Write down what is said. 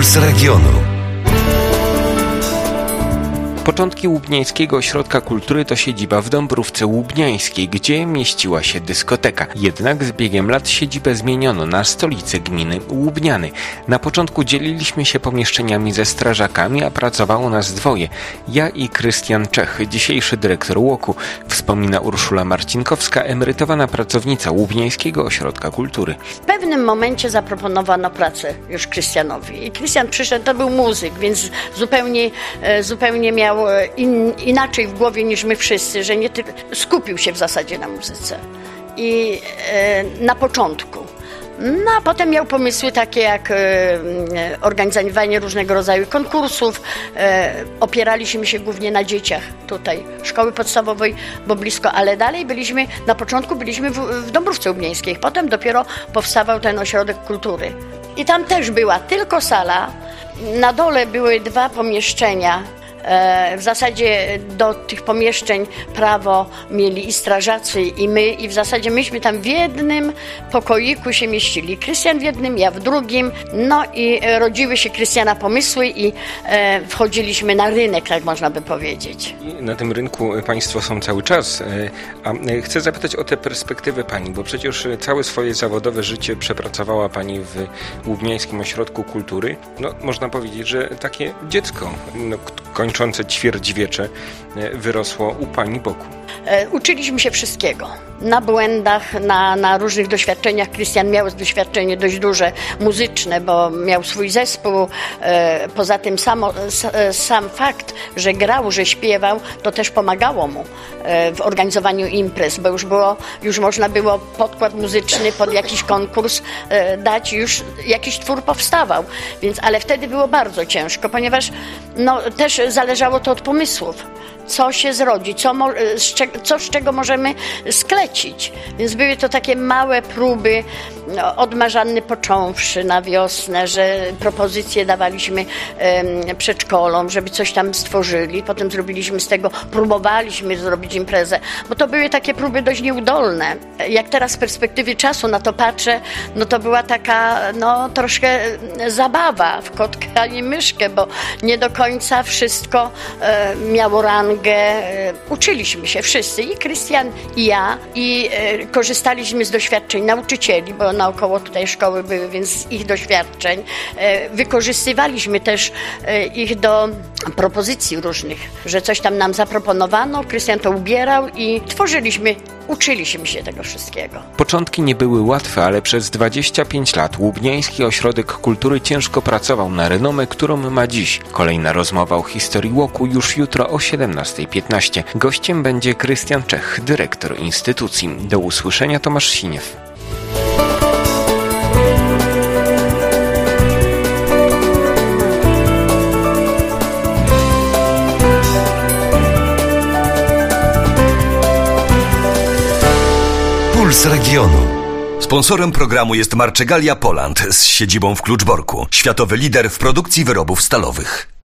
Puls regionu. Początki Łubniańskiego Ośrodka Kultury to siedziba w Dąbrówce Łubniańskiej, gdzie mieściła się dyskoteka. Jednak z biegiem lat siedzibę zmieniono na stolicę gminy Łubniany. Na początku dzieliliśmy się pomieszczeniami ze strażakami, a pracowało nas dwoje. Ja i Krystian Czech, dzisiejszy dyrektor UOKU, wspomina Urszula Marcinkowska, emerytowana pracownica Łubniańskiego Ośrodka Kultury. W pewnym momencie zaproponowano pracę już Krystianowi. I Krystian przyszedł, to był muzyk, więc zupełnie miał inaczej w głowie niż my wszyscy, że nie skupił się w zasadzie na muzyce. I na początku. No a potem miał pomysły takie jak organizowanie różnego rodzaju konkursów. Opieraliśmy się głównie na dzieciach tutaj szkoły podstawowej, bo blisko, ale dalej na początku byliśmy w Dąbrówce Łubnieńskiej. Potem dopiero powstawał ten ośrodek kultury. I tam też była tylko sala. Na dole były dwa pomieszczenia. W zasadzie do tych pomieszczeń prawo mieli i strażacy, i my, i w zasadzie myśmy tam w jednym pokoiku się mieścili. Krystian w jednym, ja w drugim. No i rodziły się Krystiana pomysły i wchodziliśmy na rynek, tak można by powiedzieć. I na tym rynku państwo są cały czas. A chcę zapytać o tę perspektywę pani, bo przecież całe swoje zawodowe życie przepracowała pani w Łubniańskim Ośrodku Kultury. No, można powiedzieć, że takie dziecko, kończące ćwierćwiecze, wyrosło u pani boku. Uczyliśmy się wszystkiego. Na błędach, na różnych doświadczeniach. Krystian miał doświadczenie dość duże muzyczne, bo miał swój zespół. Poza tym sam fakt, że grał, że śpiewał, to też pomagało mu w organizowaniu imprez, bo już można było podkład muzyczny pod jakiś konkurs dać, już jakiś twór powstawał. Ale wtedy było bardzo ciężko, ponieważ też zależało to od pomysłów. Co się zrodzi, co z czego możemy sklecić. Więc były to takie małe próby, od Marzanny począwszy na wiosnę, że propozycje dawaliśmy przedszkolom, żeby coś tam stworzyli. Potem próbowaliśmy zrobić imprezę, bo to były takie próby dość nieudolne. Jak teraz z perspektywy czasu na to patrzę, to była taka troszkę zabawa w kotka i myszkę, bo nie do końca wszystko miało rangę. Uczyliśmy się wszyscy, i Krystian, i ja, i korzystaliśmy z doświadczeń nauczycieli, bo naokoło tutaj szkoły były, więc z ich doświadczeń wykorzystywaliśmy też ich do propozycji różnych, że coś tam nam zaproponowano, Krystian to ubierał i uczyliśmy się tego wszystkiego. Początki nie były łatwe, ale przez 25 lat Łubniański Ośrodek Kultury ciężko pracował na renomę, którą ma dziś. Kolejna rozmowa o historii UOKU już jutro o 17:15. Gościem będzie Krystian Czech, dyrektor instytucji. Do usłyszenia, Tomasz Siniew. Puls regionu. Sponsorem programu jest Marczegalia Poland z siedzibą w Kluczborku. Światowy lider w produkcji wyrobów stalowych.